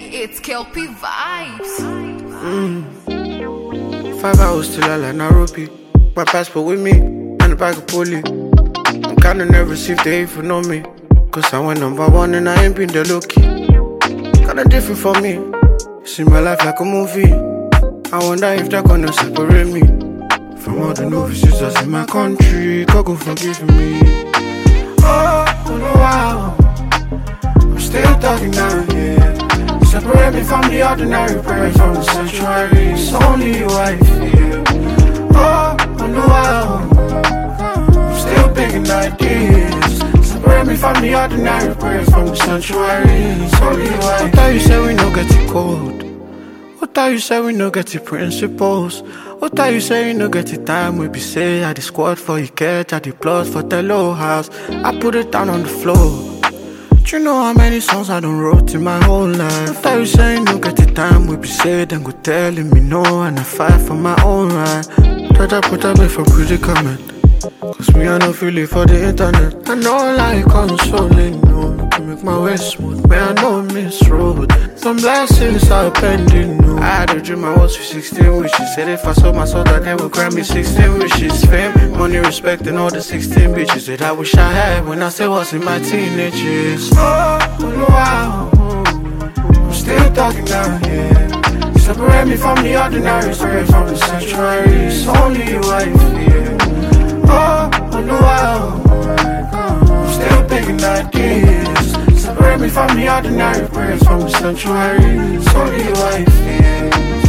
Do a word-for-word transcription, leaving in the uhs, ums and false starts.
It's Kelpie Vibes. Mm. Five hours till I like Nairobi. My passport with me and a bag of pulley. I'm kinda nervous if they even know me, cause I went number one and I ain't been the lucky. Kinda different for me. See my life like a movie. I wonder if they're gonna separate me from all the novices that's in my country. God go forgive me. Oh, oh no, wow. I'm still talking now, yeah. Separate me from the ordinary prayers from the sanctuary. It's only your wife, yeah. Oh, oh no, wow. I'm still picking ideas. Separate me from the ordinary prayers from the sanctuary. It's only your wife. What thought you said we no get it cold? What thought you said we no get it principles? What thought you say you no get it time? We be say I the squad for you catch, I the blood for the low house. I put it down on the floor. Do you know how many songs I done wrote in my whole life? What thought you say you no get it time? We be say them go telling me no, and I fight for my own right. Try to put up for predicament, cause me I no feel it for the internet. I know like consoling, no, to make my way smooth. Man, I know miss road. Some blessings are pending, no. I had a dream I was with sixteen wishes. Said if I sold my soul that they would grant me sixteen wishes. Fame, money, respect, and all the sixteen bitches that I wish I had when I still was in my teenage years. Oh, oh wow. I'm still talking now, yeah. Separate me from the ordinary, straight from the sanctuary. It's only your wife, yeah. Oh, oh no, wow. I'm still picking ideas. Separate me from the ordinary prayers from the sanctuary. It's only your wife, yeah.